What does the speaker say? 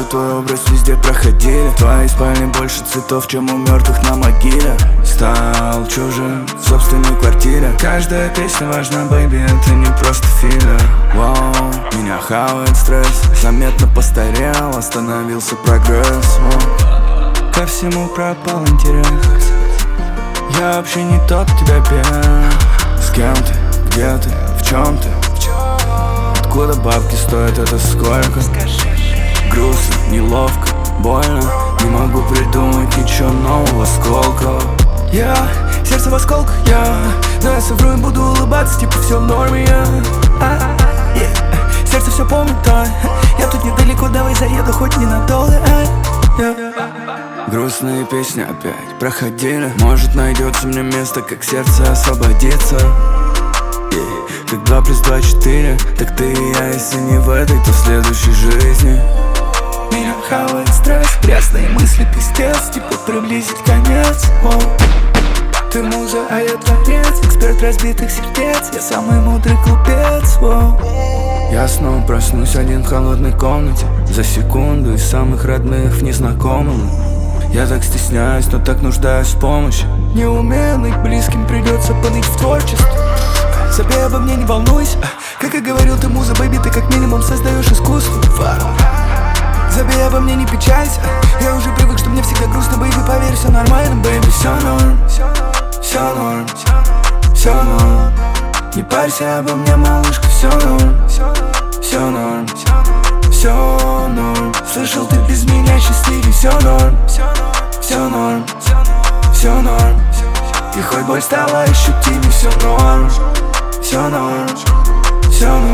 твой образ везде проходили. В твоей спальне больше цветов, чем у мертвых на могиле. Стал чужим в собственной квартире. Каждая песня важна, бэйби, это не просто филлер. Вау, меня хавает стресс. Заметно постарел, остановился прогресс. Вау. Ко всему пропал интерес. Я вообще не тот тебя пел. С кем ты, где ты, в чем ты? Откуда бабки стоят, это сколько? Грустно, неловко, больно. Не могу придумать ничего нового, сколько. Я, сердце в осколках, но я совру и буду улыбаться, типа все в норме, Сердце все помнит, я тут недалеко, давай заеду, хоть ненадолго, Грустные песни опять проходили. Может найдется мне место, как сердце освободится. Как 2 + 2 = 4. Так ты и я, если не в этой, то в следующей жизни. Меня хавает стресс, грязные мысли, пиздец. Типа приблизить конец. Ты муза, а я творец, эксперт разбитых сердец. Я самый мудрый глупец. Я снова проснусь один в холодной комнате. За секунду из самых родных в незнакомом. Я так стесняюсь, но так нуждаюсь в помощи. Не умею ныть, близким придется поныть в творчестве. Забей обо мне, не волнуйся. Как и говорил ты, муза, бэйби, ты как минимум создаешь искусство. Забей обо мне, не печалься. Я уже привык, что мне всегда грустно, бэйби, поверь, все нормально, бэйби. Все норм, все норм, все норм. Не парься обо мне, малышка, все норм, все норм, все норм. Слышал, ты без меня счастливее, все норм, все норм, все норм. И хоть боль стала ощутимей, все норм, все норм, все норм.